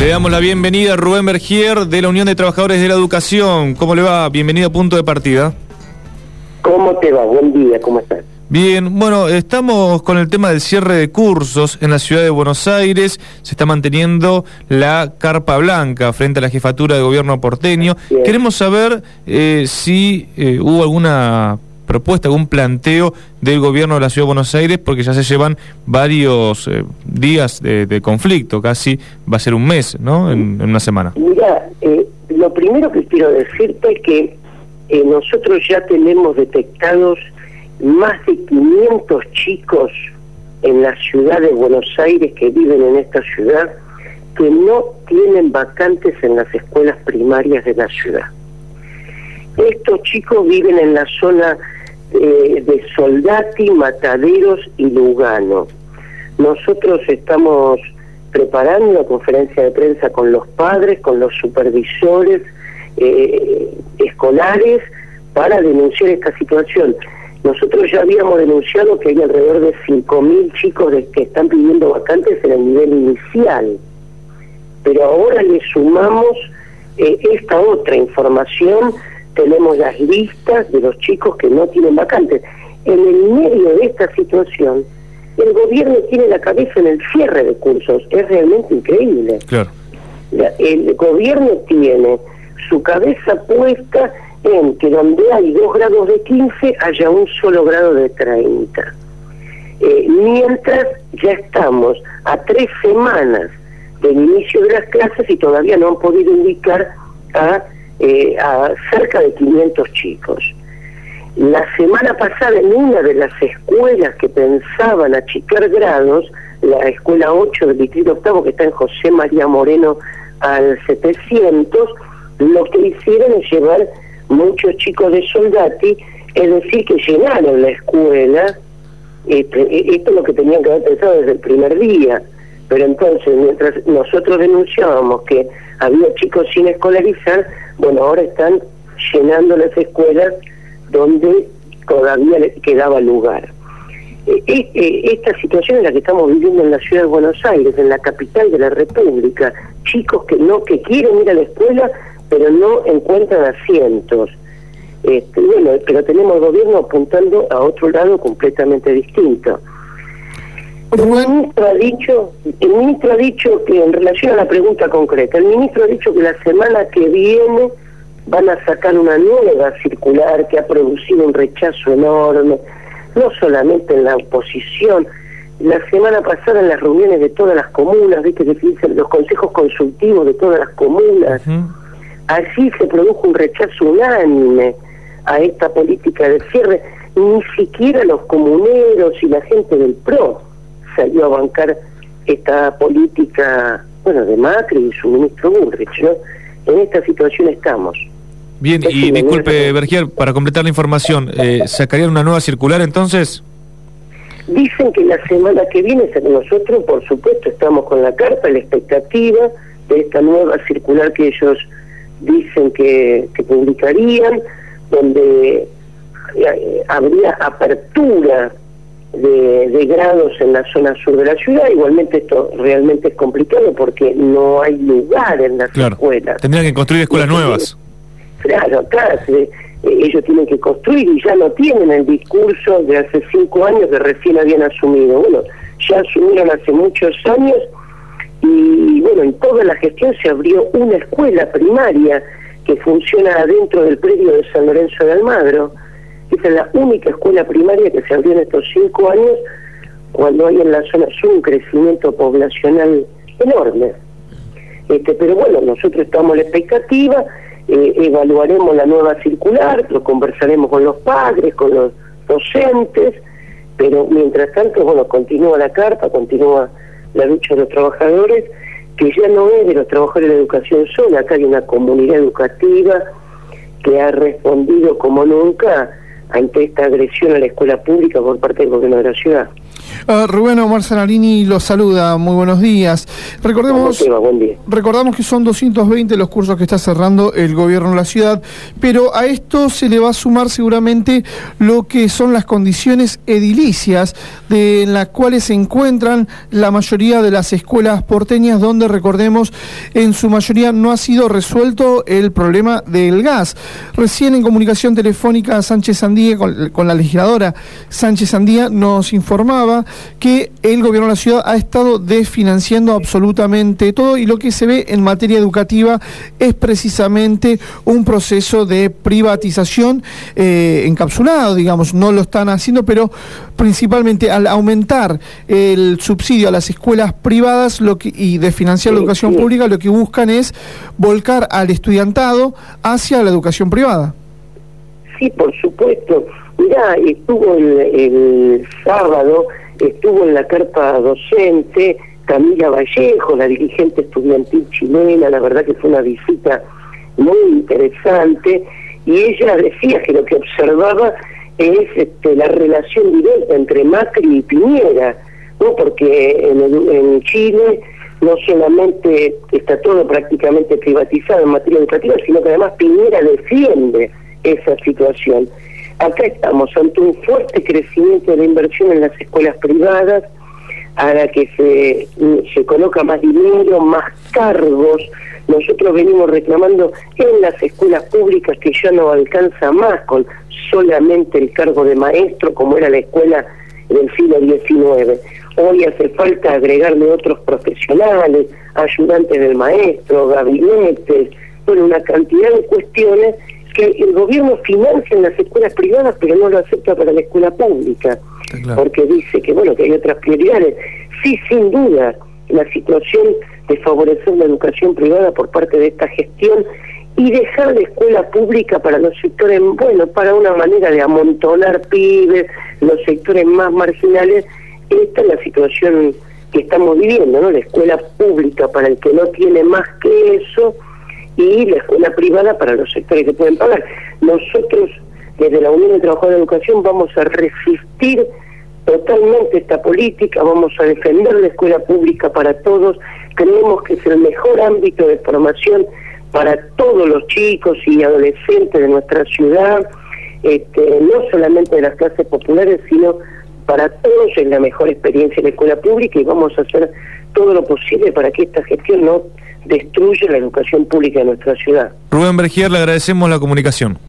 Le damos la bienvenida a Rubén Bergier de la Unión de Trabajadores de la Educación. ¿Cómo le va? Bienvenido a Punto de Partida. ¿Cómo te va? Buen día, ¿cómo estás? Bien, bueno, estamos con el tema del cierre de cursos en la ciudad de Buenos Aires. Se está manteniendo la carpa blanca frente a la jefatura de gobierno porteño. Bien. Queremos saber si hubo alguna propuesta, algún planteo del gobierno de la ciudad de Buenos Aires, porque ya se llevan varios días de conflicto, casi va a ser un mes, ¿no? En una semana. Mira, lo primero que quiero decirte es que nosotros ya tenemos detectados más de 500 chicos en la ciudad de Buenos Aires que viven en esta ciudad que no tienen vacantes en las escuelas primarias de la ciudad. Estos chicos viven en la zona de Soldati, Mataderos y Lugano. Nosotros estamos preparando una conferencia de prensa con los padres, con los supervisores escolares para denunciar esta situación. Nosotros ya habíamos denunciado que hay alrededor de 5.000 chicos que están pidiendo vacantes en el nivel inicial, pero ahora le sumamos esta otra información. Tenemos las listas de los chicos que no tienen vacantes. En el medio de esta situación, el gobierno tiene la cabeza en el cierre de cursos. Es realmente increíble. Claro. El gobierno tiene su cabeza puesta en que donde hay 2 grados de 15 haya un solo grado de 30. Mientras ya estamos a 3 semanas del inicio de las clases y todavía no han podido indicar a cerca de 500 chicos. La semana pasada, en una de las escuelas que pensaban achicar grados, la escuela 8 del distrito octavo, que está en José María Moreno al 700, lo que hicieron es llevar muchos chicos de Soldati, es decir, que llenaron la escuela. Esto es lo que tenían que haber pensado desde el primer día. Pero entonces, mientras nosotros denunciábamos que había chicos sin escolarizar, bueno, ahora están llenando las escuelas donde todavía les quedaba lugar. Esta situación es la que estamos viviendo en la ciudad de Buenos Aires, en la capital de la República. Chicos que quieren ir a la escuela, pero no encuentran asientos. Bueno, pero tenemos el gobierno apuntando a otro lado completamente distinto. El ministro ha dicho que, en relación a la pregunta concreta, el ministro ha dicho que la semana que viene van a sacar una nueva circular que ha producido un rechazo enorme, no solamente en la oposición. La semana pasada, en las reuniones de todas las comunas, viste que dicen los consejos consultivos de todas las comunas, allí se produjo un rechazo unánime a esta política de cierre. Ni siquiera los comuneros y la gente del PRO salió a bancar esta política, bueno, de Macri y su ministro Bullrich, ¿no? En esta situación estamos. Bien, y disculpe, Bergier, para completar la información, ¿sacarían una nueva circular entonces? Dicen que la semana que viene, nosotros por supuesto estamos con la carta, la expectativa de esta nueva circular que ellos dicen que publicarían, donde habría apertura de grados en la zona sur de la ciudad. Igualmente esto realmente es complicado porque no hay lugar en las escuelas. Tendrían que construir escuelas nuevas. Claro, acá ellos tienen que construir y ya no tienen el discurso de hace 5 años que recién habían asumido. Bueno, ya asumieron hace muchos años y bueno, en toda la gestión se abrió una escuela primaria que funciona adentro del predio de San Lorenzo de Almagro. Esa es la única escuela primaria que se abrió en estos 5 años, cuando hay en la zona sur un crecimiento poblacional enorme. Pero bueno, nosotros estamos a la expectativa, evaluaremos la nueva circular, lo conversaremos con los padres, con los docentes, pero mientras tanto, bueno, continúa la carpa, continúa la lucha de los trabajadores, que ya no es de los trabajadores de la educación sola. Acá hay una comunidad educativa que ha respondido como nunca ante esta agresión a la escuela pública por parte del gobierno de la ciudad. Rubén, Omar Zannarini los saluda, muy buenos días. Recordamos que son 220 los cursos que está cerrando el gobierno de la ciudad, pero a esto se le va a sumar seguramente lo que son las condiciones edilicias en las cuales se encuentran la mayoría de las escuelas porteñas, donde, recordemos, en su mayoría no ha sido resuelto el problema del gas. Recién en comunicación telefónica Sánchez Sandía, con la legisladora Sánchez Sandía, nos informaba que el gobierno de la ciudad ha estado desfinanciando absolutamente todo, y lo que se ve en materia educativa es precisamente un proceso de privatización encapsulado, digamos. No lo están haciendo, pero principalmente al aumentar el subsidio a las escuelas privadas y desfinanciar la educación pública, lo que buscan es volcar al estudiantado hacia la educación privada. Sí, por supuesto. Mirá, estuvo el sábado, estuvo en la carpa docente Camila Vallejo, la dirigente estudiantil chilena. La verdad que fue una visita muy interesante, y ella decía que lo que observaba es la relación directa entre Macri y Piñera, ¿no? Porque en Chile no solamente está todo prácticamente privatizado en materia educativa, sino que además Piñera defiende esa situación. Acá estamos ante un fuerte crecimiento de la inversión en las escuelas privadas, a la que se coloca más dinero, más cargos. Nosotros venimos reclamando en las escuelas públicas que ya no alcanza más con solamente el cargo de maestro, como era la escuela del siglo XIX. Hoy hace falta agregarle otros profesionales, ayudantes del maestro, gabinetes, bueno, una cantidad de cuestiones que el gobierno financia en las escuelas privadas, pero no lo acepta para la escuela pública, claro, porque dice que bueno, que hay otras prioridades. Sí, sin duda, la situación de favorecer la educación privada por parte de esta gestión y dejar la escuela pública para los sectores, bueno, para una manera de amontonar pibes, los sectores más marginales. Esta es la situación que estamos viviendo, ¿no? La escuela pública para el que no tiene más que eso, y la escuela privada para los sectores que pueden pagar. Nosotros, desde la Unión de Trabajadores de Educación, vamos a resistir totalmente esta política, vamos a defender la escuela pública para todos. Creemos que es el mejor ámbito de formación para todos los chicos y adolescentes de nuestra ciudad, no solamente de las clases populares, sino para todos. Es la mejor experiencia en la escuela pública, y vamos a hacer todo lo posible para que esta gestión no destruya la educación pública de nuestra ciudad. Rubén Bergier, le agradecemos la comunicación.